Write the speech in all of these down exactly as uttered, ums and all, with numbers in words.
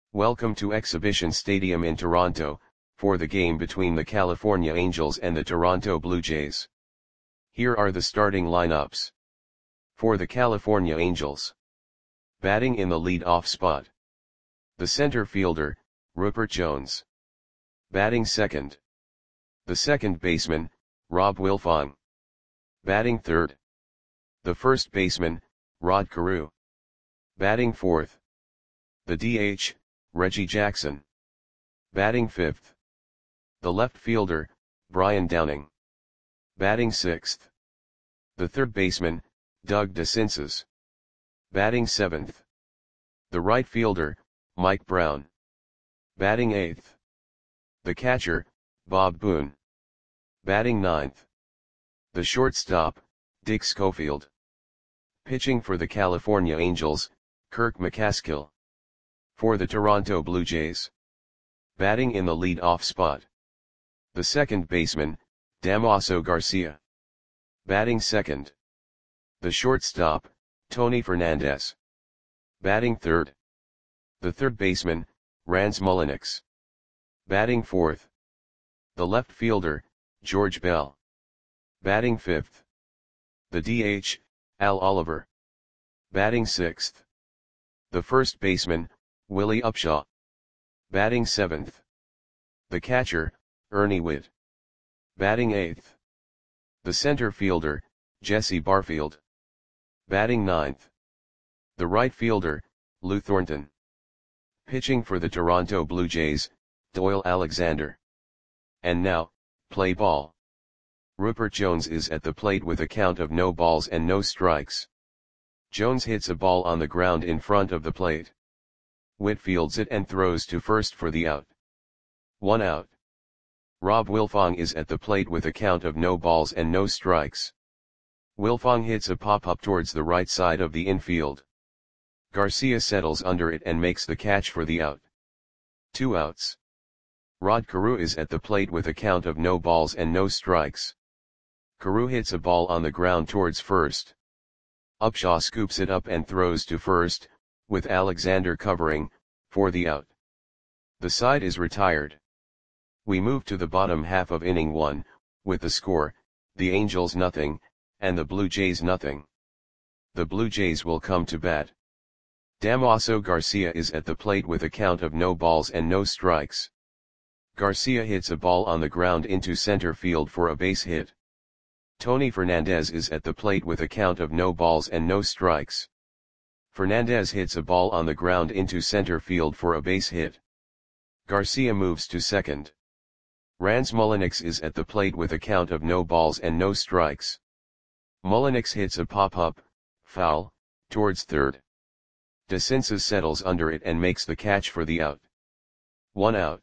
Welcome to Exhibition Stadium in Toronto, for the game between the California Angels and the Toronto Blue Jays. Here are the starting lineups. For the California Angels. Batting in the lead-off spot. The center fielder, Rupert Jones. Batting second. The second baseman, Rob Wilfong. Batting third. The first baseman, Rod Carew. Batting fourth. The D H, Reggie Jackson. Batting fifth. The left fielder, Brian Downing. Batting sixth. The third baseman, Doug DeCinces. Batting seventh. The right fielder, Mike Brown. Batting eighth. The catcher, Bob Boone. Batting ninth. The shortstop, Dick Schofield. Pitching for the California Angels, Kirk McCaskill. For the Toronto Blue Jays. Batting in the lead-off spot. The second baseman, Damaso Garcia. Batting second. The shortstop, Tony Fernandez. Batting third. The third baseman, Rance Mulliniks. Batting fourth. The left fielder, George Bell. Batting fifth. The D H, Al Oliver. Batting sixth. The first baseman, Willie Upshaw. Batting seventh. The catcher, Ernie Whitt. Batting eighth. The center fielder, Jesse Barfield. Batting ninth. The right fielder, Lou Thornton. Pitching for the Toronto Blue Jays, Doyle Alexander. And now, play ball. Rupert Jones is at the plate with a count of no balls and no strikes. Jones hits a ball on the ground in front of the plate. Whitt fields it and throws to first for the out. One out. Rob Wilfong is at the plate with a count of no balls and no strikes. Wilfong hits a pop-up towards the right side of the infield. Garcia settles under it and makes the catch for the out. Two outs. Rod Carew is at the plate with a count of no balls and no strikes. Carew hits a ball on the ground towards first. Upshaw scoops it up and throws to first, with Alexander covering, for the out. The side is retired. We move to the bottom half of inning one, with the score, the Angels nothing, and the Blue Jays nothing. The Blue Jays will come to bat. Damaso Garcia is at the plate with a count of no balls and no strikes. Garcia hits a ball on the ground into center field for a base hit. Tony Fernandez is at the plate with a count of no balls and no strikes. Fernandez hits a ball on the ground into center field for a base hit. Garcia moves to second. Rance Mulliniks is at the plate with a count of no balls and no strikes. Mulliniks hits a pop-up, foul, towards third. DeCinces settles under it and makes the catch for the out. One out.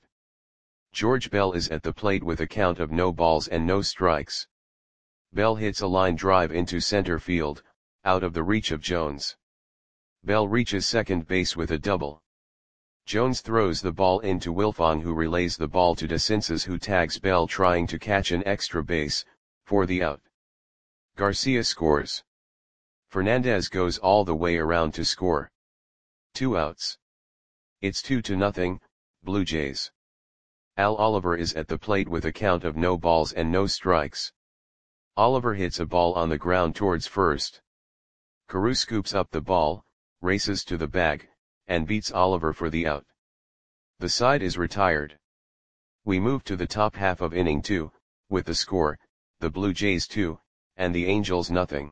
George Bell is at the plate with a count of no balls and no strikes. Bell hits a line drive into center field, out of the reach of Jones. Bell reaches second base with a double. Jones throws the ball into Wilfong, who relays the ball to DeCinces, who tags Bell trying to catch an extra base, for the out. Garcia scores. Fernandez goes all the way around to score. Two outs. It's two to nothing, Blue Jays. Al Oliver is at the plate with a count of no balls and no strikes. Oliver hits a ball on the ground towards first. Carew scoops up the ball, races to the bag, and beats Oliver for the out. The side is retired. We move to the top half of inning two, with the score, the Blue Jays two, and the Angels nothing.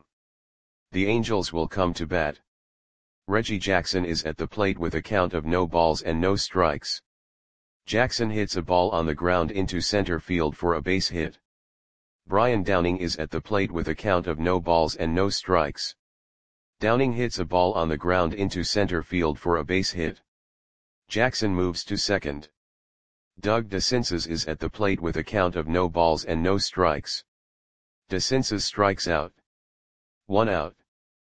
The Angels will come to bat. Reggie Jackson is at the plate with a count of no balls and no strikes. Jackson hits a ball on the ground into center field for a base hit. Brian Downing is at the plate with a count of no balls and no strikes. Downing hits a ball on the ground into center field for a base hit. Jackson moves to second. Doug DeCinces is at the plate with a count of no balls and no strikes. DeCinces strikes out. One out.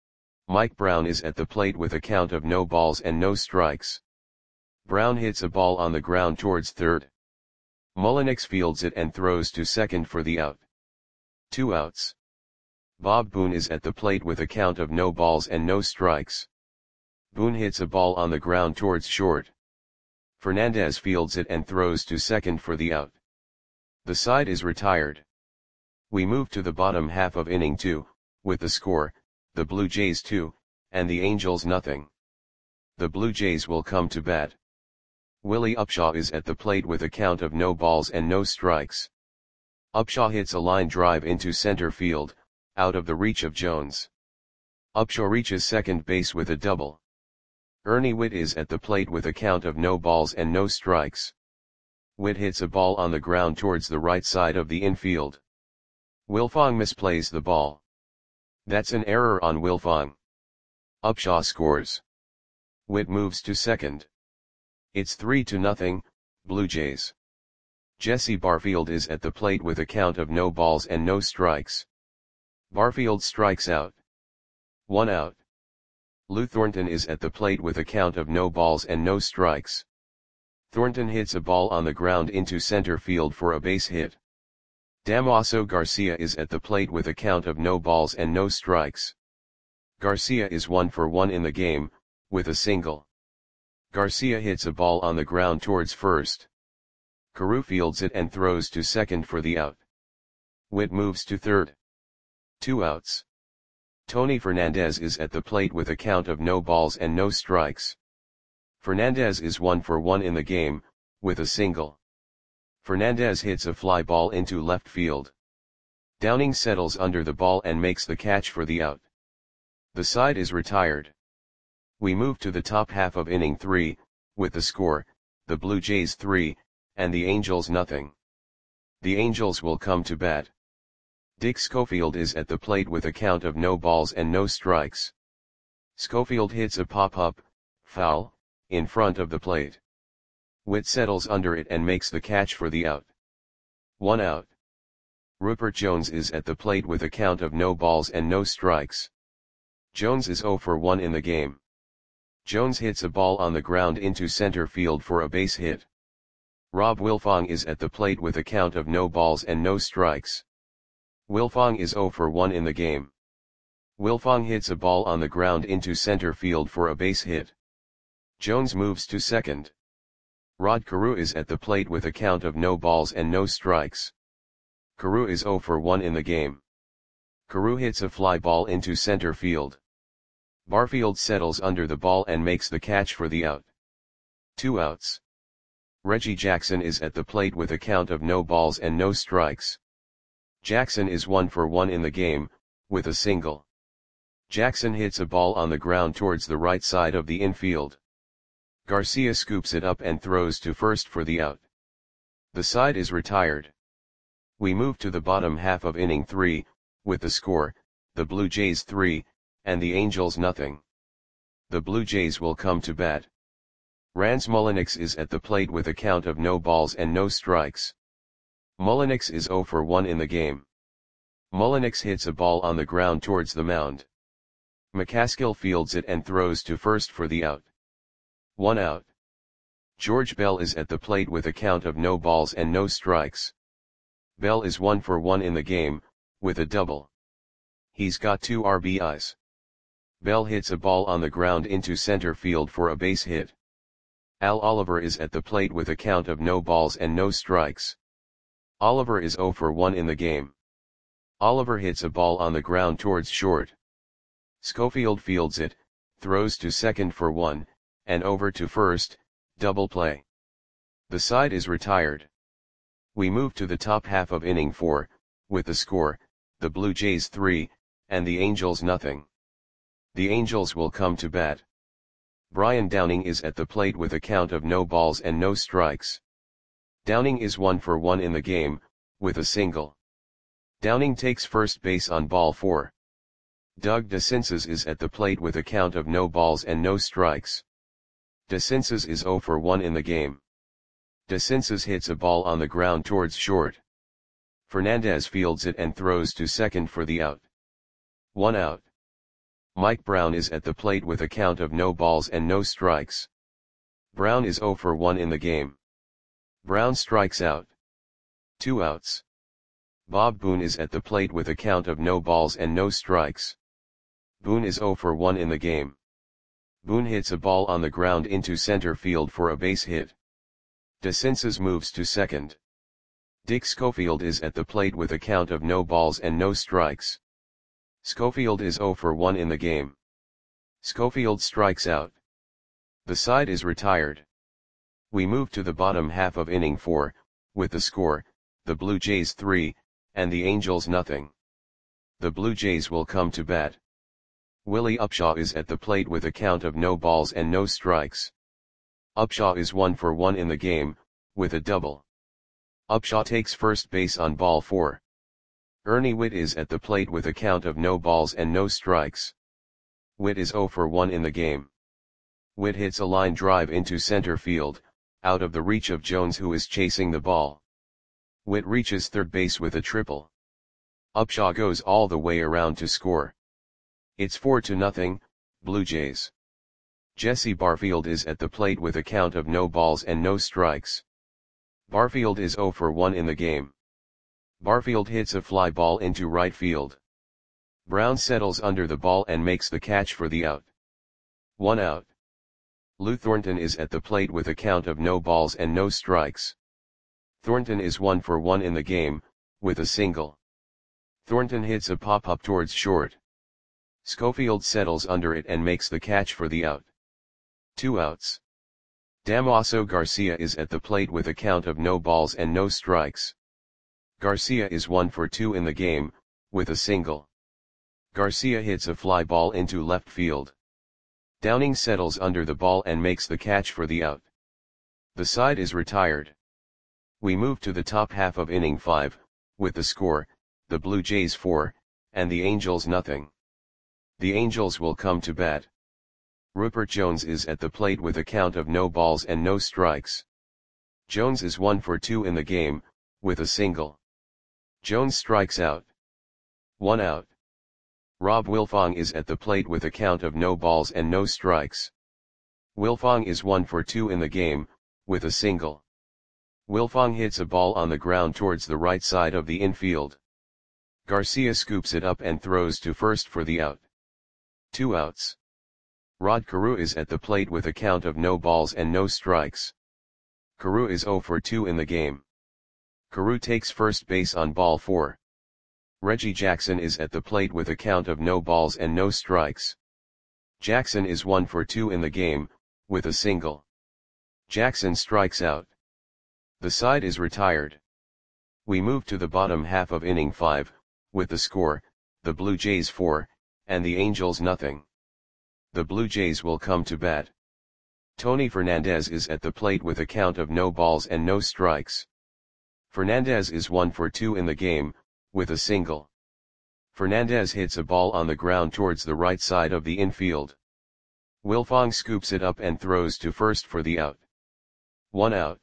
Mike Brown is at the plate with a count of no balls and no strikes. Brown hits a ball on the ground towards third. Mulliniks fields it and throws to second for the out. Two outs. Bob Boone is at the plate with a count of no balls and no strikes. Boone hits a ball on the ground towards short. Fernandez fields it and throws to second for the out. The side is retired. We move to the bottom half of inning two, with the score, the Blue Jays two, and the Angels nothing. The Blue Jays will come to bat. Willie Upshaw is at the plate with a count of no balls and no strikes. Upshaw hits a line drive into center field, out of the reach of Jones. Upshaw reaches second base with a double. Ernie Whitt is at the plate with a count of no balls and no strikes. Whitt hits a ball on the ground towards the right side of the infield. Wilfong misplays the ball. That's an error on Wilfong. Upshaw scores. Whitt moves to second. It's three to nothing, Blue Jays. Jesse Barfield is at the plate with a count of no balls and no strikes. Barfield strikes out. One out. Lou Thornton is at the plate with a count of no balls and no strikes. Thornton hits a ball on the ground into center field for a base hit. Damaso Garcia is at the plate with a count of no balls and no strikes. Garcia is one for one in the game, with a single. Garcia hits a ball on the ground towards first. Carew fields it and throws to second for the out. Whitt moves to third. Two outs. Tony Fernandez is at the plate with a count of no balls and no strikes. Fernandez is one for one in the game, with a single. Fernandez hits a fly ball into left field. Downing settles under the ball and makes the catch for the out. The side is retired. We move to the top half of inning three, with the score, the Blue Jays three, and the Angels nothing. The Angels will come to bat. Dick Schofield is at the plate with a count of no balls and no strikes. Schofield hits a pop-up, foul, in front of the plate. Whitt settles under it and makes the catch for the out. One out. Rupert Jones is at the plate with a count of no balls and no strikes. Jones is zero for one in the game. Jones hits a ball on the ground into center field for a base hit. Rob Wilfong is at the plate with a count of no balls and no strikes. Wilfong is zero for one in the game. Wilfong hits a ball on the ground into center field for a base hit. Jones moves to second. Rod Carew is at the plate with a count of no balls and no strikes. Carew is zero for one in the game. Carew hits a fly ball into center field. Barfield settles under the ball and makes the catch for the out. Two outs. Reggie Jackson is at the plate with a count of no balls and no strikes. Jackson is one for one in the game, with a single. Jackson hits a ball on the ground towards the right side of the infield. Garcia scoops it up and throws to first for the out. The side is retired. We move to the bottom half of inning three, with the score, the Blue Jays three, and the Angels nothing. The Blue Jays will come to bat. Rans Mulliniks is at the plate with a count of no balls and no strikes. Mulliniks is zero for one in the game. Mulliniks hits a ball on the ground towards the mound. McCaskill fields it and throws to first for the out. One out. George Bell is at the plate with a count of no balls and no strikes. Bell is one for one in the game, with a double. He's got two R B Is. Bell hits a ball on the ground into center field for a base hit. Al Oliver is at the plate with a count of no balls and no strikes. Oliver is zero for one in the game. Oliver hits a ball on the ground towards short. Schofield fields it, throws to second for one, and over to first, double play. The side is retired. We move to the top half of inning four, with the score, the Blue Jays three, and the Angels nothing. The Angels will come to bat. Brian Downing is at the plate with a count of no balls and no strikes. Downing is one for one in the game, with a single. Downing takes first base on ball four. Doug DeCinces is at the plate with a count of no balls and no strikes. DeCinces is zero for one in the game. DeCinces hits a ball on the ground towards short. Fernandez fields it and throws to second for the out. One out. Mike Brown is at the plate with a count of no balls and no strikes. Brown is zero for one in the game. Brown strikes out. Two outs. Bob Boone is at the plate with a count of no balls and no strikes. Boone is zero for one in the game. Boone hits a ball on the ground into center field for a base hit. DeCinces moves to second. Dick Schofield is at the plate with a count of no balls and no strikes. Schofield is zero for one in the game. Schofield strikes out. The side is retired. We move to the bottom half of inning four, with the score, the Blue Jays three, and the Angels nothing. The Blue Jays will come to bat. Willie Upshaw is at the plate with a count of no balls and no strikes. Upshaw is one for one in the game, with a double. Upshaw takes first base on ball four. Ernie Whitt is at the plate with a count of no balls and no strikes. Whitt is zero for one in the game. Whitt hits a line drive into center field, out of the reach of Jones, who is chasing the ball. Whitt reaches third base with a triple. Upshaw goes all the way around to score. It's four to nothing, Blue Jays. Jesse Barfield is at the plate with a count of no balls and no strikes. Barfield is zero for one in the game. Barfield hits a fly ball into right field. Brown settles under the ball and makes the catch for the out. One out. Lou Thornton is at the plate with a count of no balls and no strikes. Thornton is one for one in the game, with a single. Thornton hits a pop-up towards short. Schofield settles under it and makes the catch for the out. Two outs. Damaso Garcia is at the plate with a count of no balls and no strikes. Garcia is one for two in the game, with a single. Garcia hits a fly ball into left field. Downing settles under the ball and makes the catch for the out. The side is retired. We move to the top half of inning five, with the score, the Blue Jays four, and the Angels nothing. The Angels will come to bat. Rupert Jones is at the plate with a count of no balls and no strikes. Jones is one for two in the game, with a single. Jones strikes out. One out. Rob Wilfong is at the plate with a count of no balls and no strikes. Wilfong is one for two in the game, with a single. Wilfong hits a ball on the ground towards the right side of the infield. Garcia scoops it up and throws to first for the out. Two outs. Rod Carew is at the plate with a count of no balls and no strikes. Carew is zero for two in the game. Carew takes first base on ball four. Reggie Jackson is at the plate with a count of no balls and no strikes. Jackson is one for two in the game, with a single. Jackson strikes out. The side is retired. We move to the bottom half of inning five, with the score, the Blue Jays four, and the Angels nothing. The Blue Jays will come to bat. Tony Fernandez is at the plate with a count of no balls and no strikes. Fernandez is one for two in the game, with a single. Fernandez hits a ball on the ground towards the right side of the infield. Wilfong scoops it up and throws to first for the out. One out.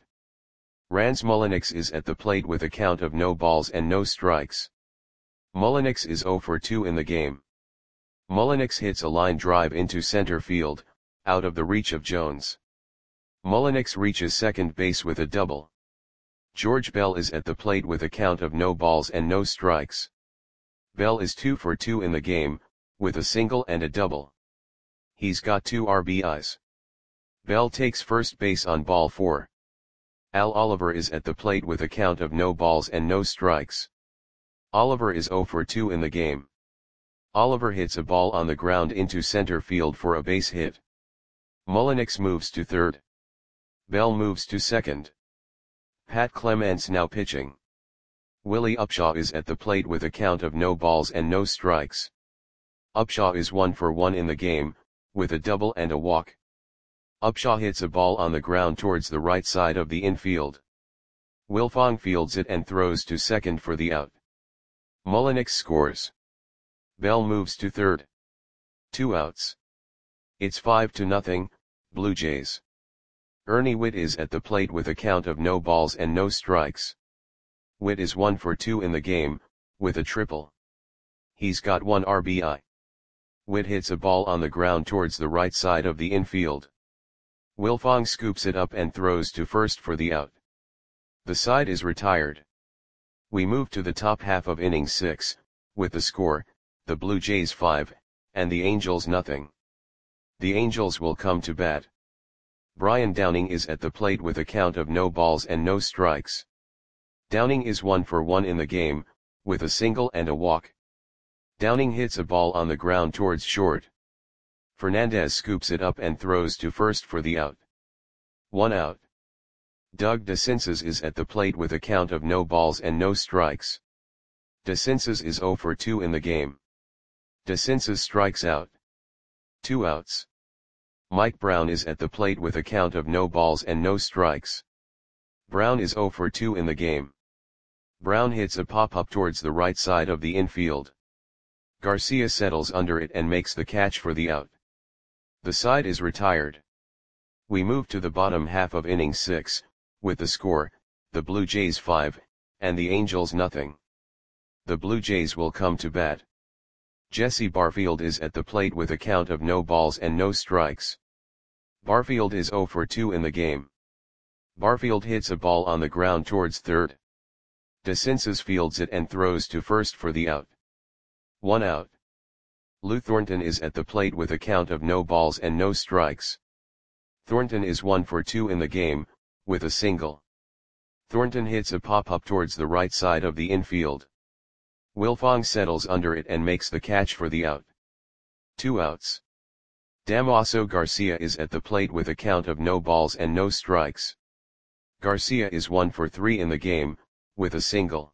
Rance Mulliniks is at the plate with a count of no balls and no strikes. Mulliniks is zero for two in the game. Mulliniks hits a line drive into center field, out of the reach of Jones. Mulliniks reaches second base with a double. George Bell is at the plate with a count of no balls and no strikes. Bell is two for two in the game, with a single and a double. He's got two R B Is. Bell takes first base on ball four. Al Oliver is at the plate with a count of no balls and no strikes. Oliver is zero for two in the game. Oliver hits a ball on the ground into center field for a base hit. Mulliniks moves to third. Bell moves to second. Pat Clements now pitching. Willie Upshaw is at the plate with a count of no balls and no strikes. Upshaw is one for one in the game, with a double and a walk. Upshaw hits a ball on the ground towards the right side of the infield. Wilfong fields it and throws to second for the out. Mulliniks scores. Bell moves to third. Two outs. It's five to nothing, Blue Jays. Ernie Whitt is at the plate with a count of no balls and no strikes. Whitt is one for two in the game, with a triple. He's got one R B I. Whitt hits a ball on the ground towards the right side of the infield. Wilfong scoops it up and throws to first for the out. The side is retired. We move to the top half of inning six, with the score, the Blue Jays five, and the Angels nothing. The Angels will come to bat. Brian Downing is at the plate with a count of no balls and no strikes. Downing is one for one in the game, with a single and a walk. Downing hits a ball on the ground towards short. Fernandez scoops it up and throws to first for the out. One out. Doug DeCinces is at the plate with a count of no balls and no strikes. DeCinces is zero for two in the game. DeCinces strikes out. Two outs. Mike Brown is at the plate with a count of no balls and no strikes. Brown is zero for two in the game. Brown hits a pop-up towards the right side of the infield. Garcia settles under it and makes the catch for the out. The side is retired. We move to the bottom half of inning six, with the score, the Blue Jays five, and the Angels nothing. The Blue Jays will come to bat. Jesse Barfield is at the plate with a count of no balls and no strikes. Barfield is zero for two in the game. Barfield hits a ball on the ground towards third. DeCinces fields it and throws to first for the out. One out. Lou Thornton is at the plate with a count of no balls and no strikes. Thornton is one for two in the game, with a single. Thornton hits a pop-up towards the right side of the infield. Wilfong settles under it and makes the catch for the out. Two outs. Damaso Garcia is at the plate with a count of no balls and no strikes. Garcia is one for three in the game, with a single.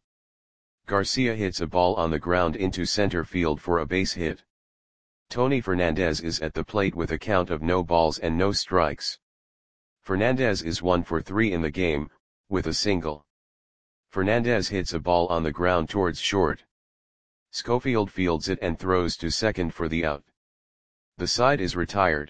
Garcia hits a ball on the ground into center field for a base hit. Tony Fernandez is at the plate with a count of no balls and no strikes. Fernandez is one for three in the game, with a single. Fernandez hits a ball on the ground towards short. Schofield fields it and throws to second for the out. The side is retired.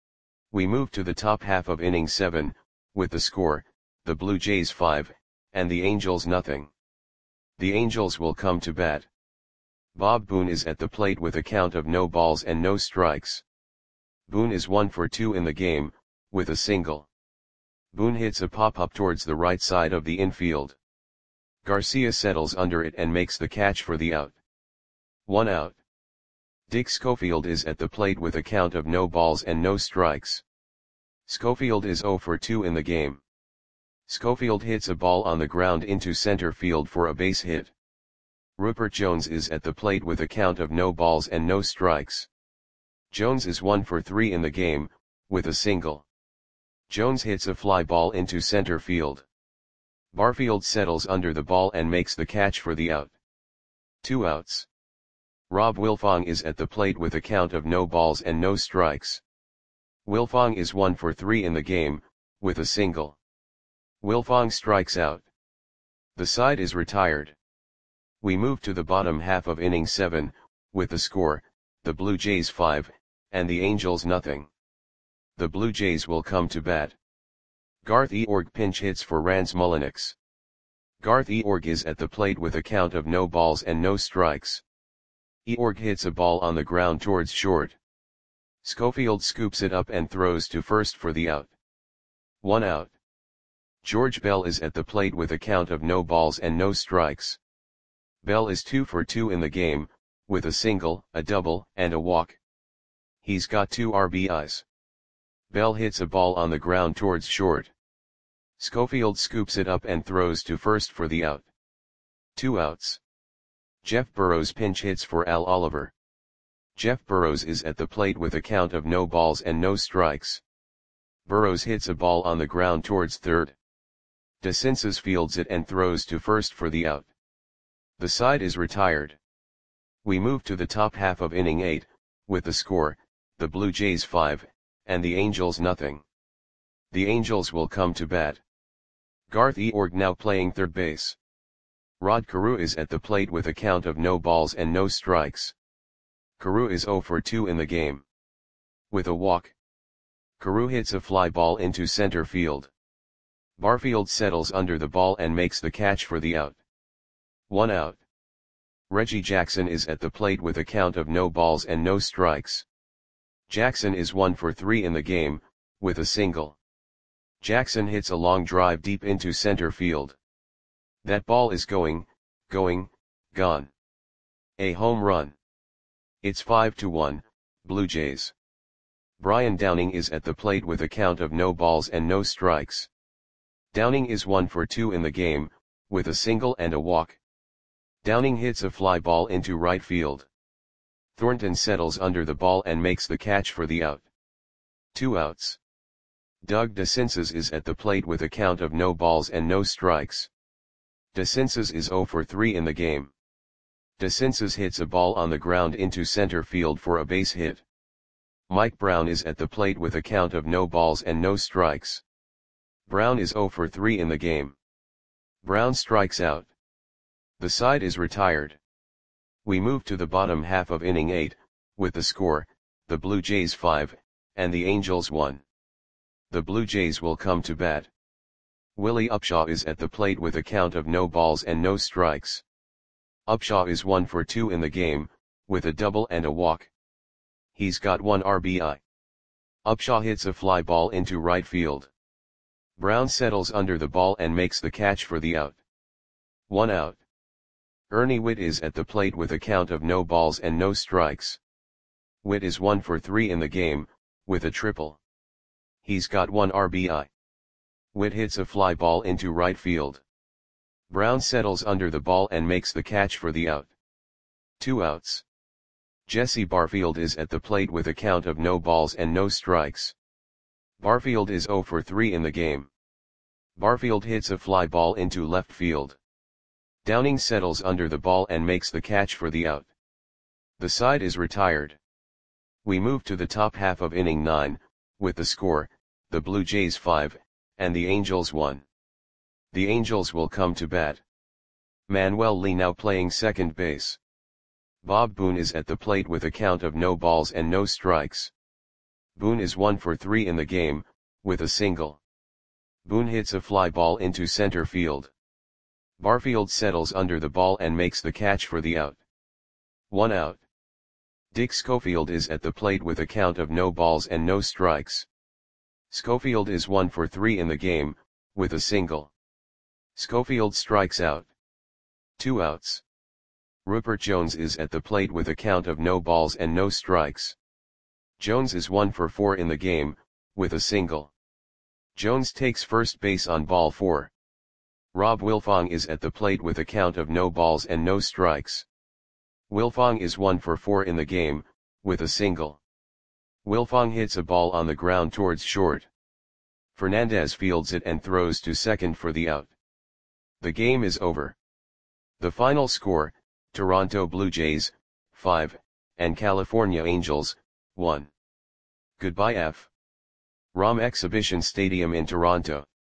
We move to the top half of inning seven, with the score, the Blue Jays five, and the Angels nothing. The Angels will come to bat. Bob Boone is at the plate with a count of no balls and no strikes. Boone is one for two in the game, with a single. Boone hits a pop-up towards the right side of the infield. Garcia settles under it and makes the catch for the out. One out. Dick Schofield is at the plate with a count of no balls and no strikes. Schofield is zero for two in the game. Schofield hits a ball on the ground into center field for a base hit. Rupert Jones is at the plate with a count of no balls and no strikes. Jones is one for three in the game, with a single. Jones hits a fly ball into center field. Barfield settles under the ball and makes the catch for the out. Two outs. Rob Wilfong is at the plate with a count of no balls and no strikes. Wilfong is one for three in the game, with a single. Wilfong strikes out. The side is retired. We move to the bottom half of inning seven, with the score, the Blue Jays five, and the Angels nothing. The Blue Jays will come to bat. Garth Eorg pinch hits for Rans Mulliniks. Garth Eorg is at the plate with a count of no balls and no strikes. Eorg hits a ball on the ground towards short. Schofield scoops it up and throws to first for the out. One out. George Bell is at the plate with a count of no balls and no strikes. Bell is two for two in the game, with a single, a double, and a walk. He's got two R B Is. Bell hits a ball on the ground towards short. Schofield scoops it up and throws to first for the out. Two outs. Jeff Burrows pinch hits for Al Oliver. Jeff Burrows is at the plate with a count of no balls and no strikes. Burrows hits a ball on the ground towards third. DeCinces fields it and throws to first for the out. The side is retired. We move to the top half of inning eight, with the score, the Blue Jays five, and the Angels nothing. The Angels will come to bat. Garth Eorg now playing third base. Rod Carew is at the plate with a count of no balls and no strikes. Carew is zero for two in the game. With a walk. Carew hits a fly ball into center field. Barfield settles under the ball and makes the catch for the out. One out. Reggie Jackson is at the plate with a count of no balls and no strikes. Jackson is one for three in the game, with a single. Jackson hits a long drive deep into center field. That ball is going, going, gone. A home run. It's five to one, Blue Jays. Brian Downing is at the plate with a count of no balls and no strikes. Downing is one for two in the game, with a single and a walk. Downing hits a fly ball into right field. Thornton settles under the ball and makes the catch for the out. Two outs. Doug DeCinces is at the plate with a count of no balls and no strikes. DeCinces is zero for three in the game. DeCinces hits a ball on the ground into center field for a base hit. Mike Brown is at the plate with a count of no balls and no strikes. Brown is zero for three in the game. Brown strikes out. The side is retired. We move to the bottom half of inning eight, with the score, the Blue Jays five, and the Angels one. The Blue Jays will come to bat. Willie Upshaw is at the plate with a count of no balls and no strikes. Upshaw is one for two in the game, with a double and a walk. He's got one R B I. Upshaw hits a fly ball into right field. Brown settles under the ball and makes the catch for the out. One out. Ernie Whitt is at the plate with a count of no balls and no strikes. Whitt is one for three in the game, with a triple. He's got one R B I. Whitt hits a fly ball into right field. Brown settles under the ball and makes the catch for the out. Two outs. Jesse Barfield is at the plate with a count of no balls and no strikes. Barfield is zero for three in the game. Barfield hits a fly ball into left field. Downing settles under the ball and makes the catch for the out. The side is retired. We move to the top half of inning nine, with the score, the Blue Jays five, and the Angels one. The Angels will come to bat. Manuel Lee now playing second base. Bob Boone is at the plate with a count of no balls and no strikes. Boone is one for three in the game, with a single. Boone hits a fly ball into center field. Barfield settles under the ball and makes the catch for the out. One out. Dick Schofield is at the plate with a count of no balls and no strikes. Schofield is one for three in the game, with a single. Schofield strikes out. Two outs. Rupert Jones is at the plate with a count of no balls and no strikes. Jones is one for four in the game, with a single. Jones takes first base on ball four. Rob Wilfong is at the plate with a count of no balls and no strikes. Wilfong is one for four in the game, with a single. Wilfong hits a ball on the ground towards short. Fernandez fields it and throws to second for the out. The game is over. The final score, Toronto Blue Jays, five, and California Angels, one. Goodbye F. Rom Exhibition Stadium in Toronto.